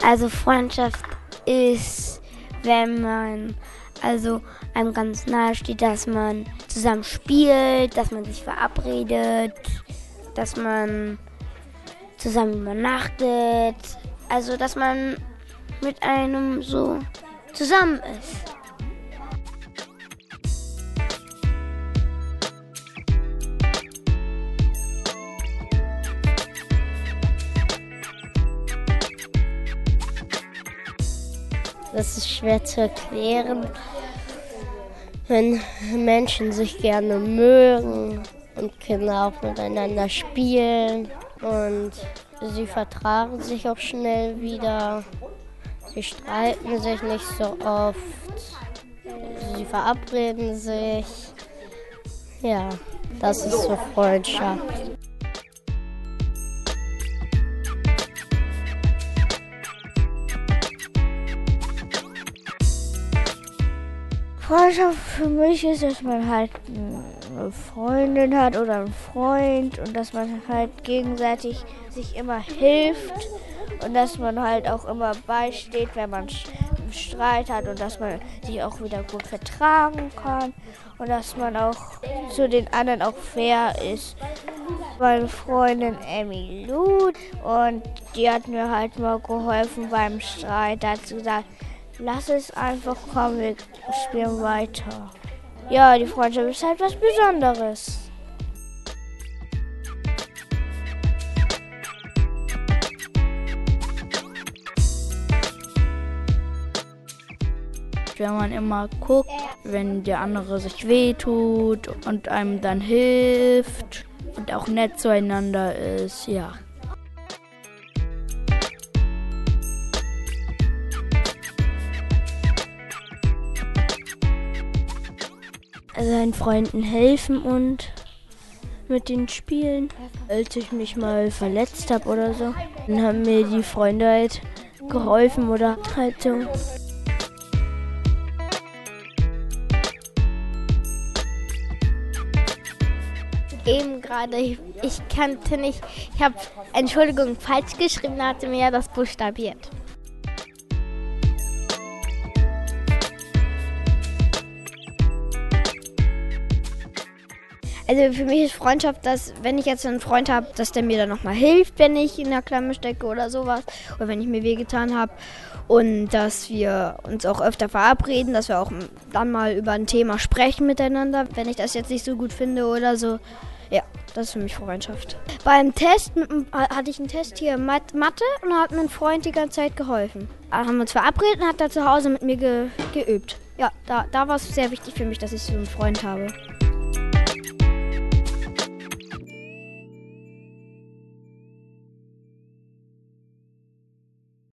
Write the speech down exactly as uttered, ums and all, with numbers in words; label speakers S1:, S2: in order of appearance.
S1: Also Freundschaft ist, wenn man also einem ganz nahe steht, dass man zusammen spielt, dass man sich verabredet, dass man zusammen übernachtet, also dass man mit einem so zusammen ist.
S2: Das ist schwer zu erklären, wenn Menschen sich gerne mögen und Kinder auch miteinander spielen und sie vertragen sich auch schnell wieder. Sie streiten sich nicht so oft, sie verabreden sich. Ja, das ist so Freundschaft.
S3: Freundschaft für mich ist, dass man halt eine Freundin hat oder einen Freund und dass man halt gegenseitig sich immer hilft und dass man halt auch immer beisteht, wenn man einen Streit hat und dass man sich auch wieder gut vertragen kann und dass man auch zu den anderen auch fair ist. Meine Freundin Emmy Lou und die hat mir halt mal geholfen beim Streit. Da hat sie gesagt, lass es einfach kommen, wir spielen weiter. Ja, die Freundschaft ist halt was Besonderes.
S4: Wenn man immer guckt, wenn der andere sich wehtut und einem dann hilft und auch nett zueinander ist, ja.
S3: Seinen Freunden helfen und mit denen spielen. Als ich mich mal verletzt habe oder so, dann haben mir die Freunde halt geholfen oder halt so.
S1: Eben gerade, ich, ich kannte nicht, ich habe Entschuldigung falsch geschrieben, da hatte mir ja das buchstabiert. Also für mich ist Freundschaft, dass wenn ich jetzt einen Freund habe, dass der mir dann nochmal hilft, wenn ich in der Klemme stecke oder sowas. Oder wenn ich mir wehgetan habe. Und dass wir uns auch öfter verabreden, dass wir auch dann mal über ein Thema sprechen miteinander, wenn ich das jetzt nicht so gut finde oder so. Ja, das ist für mich Freundschaft. Beim Test mit, hatte ich einen Test hier Mathe und da hat mir ein Freund die ganze Zeit geholfen. Da haben wir uns verabredet und hat er zu Hause mit mir ge, geübt. Ja, da, da war es sehr wichtig für mich, dass ich so einen Freund habe.